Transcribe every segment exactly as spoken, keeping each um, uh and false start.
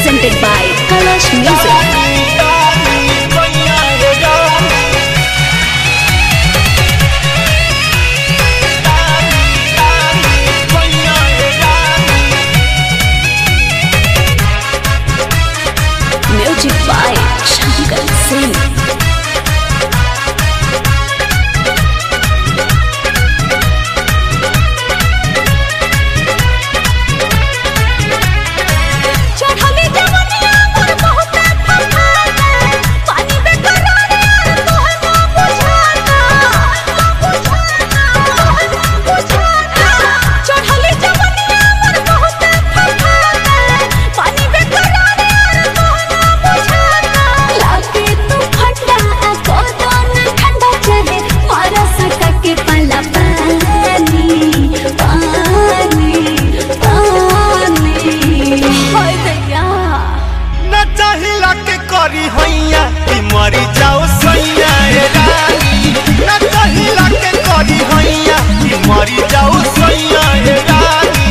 presented by Kalash Music. Music by Shankar Singh. मरी जाओ सैया रानी ना चाहिला के करी हैया कि मरी जाओ सैया रानी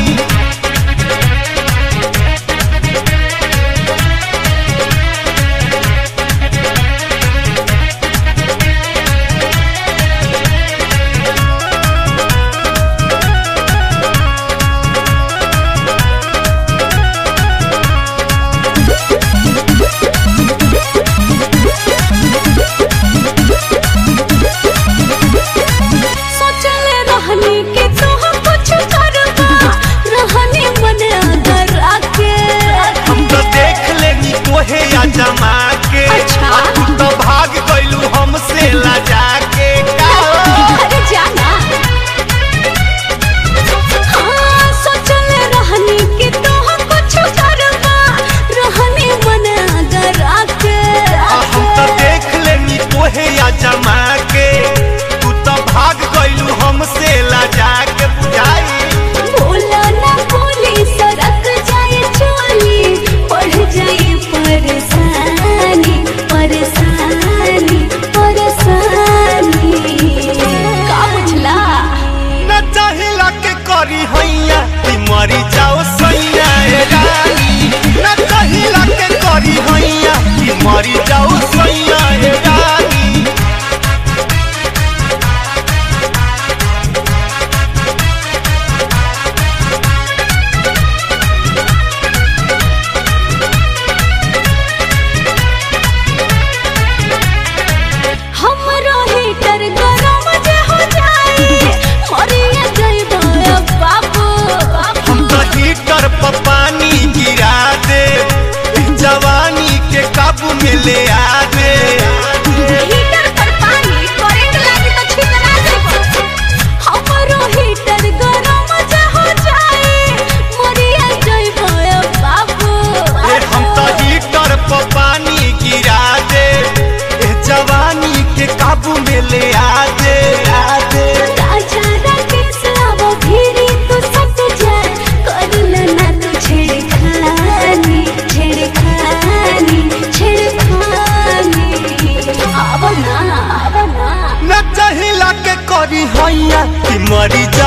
जमा के अच्छा? तू तो भाग गइलू हमसे लजा के अरे जाना हाँ सोचल रहनी कि तो कुछ करबा रहनी मन अगरा के हम तो देख लेनी तोहे या जमा के तू तो भाग गइलू हमसे लजा के बुझाई बोला ना बोली सरक जाए चोली पढ़ जाए परेशानी परेशानी परेशानी का बुझला ना चाहिला के करी हैया कि मरी जाओ सैया रानी ना चाहिला के करी हैया कि मरी जाओ सैया रानी पानी गिरा दे जवानी के काबू में ले आ दे हीटर पर पानी करंट लागी तो छितरा देबो हमरो हीटर गरम जे हो जाए मरिया जइबो बाबू ए हम तो हीटर पर पानी गिरा दे ए जवानी के काबू में ले आ दे आ दे राजा राकेश अब फिरी तू सट जा कर लेना तू छेड़खानी छेड़खानी छेड़खानी अब ना अब ना ना चाहिला के करी हैया कि मरी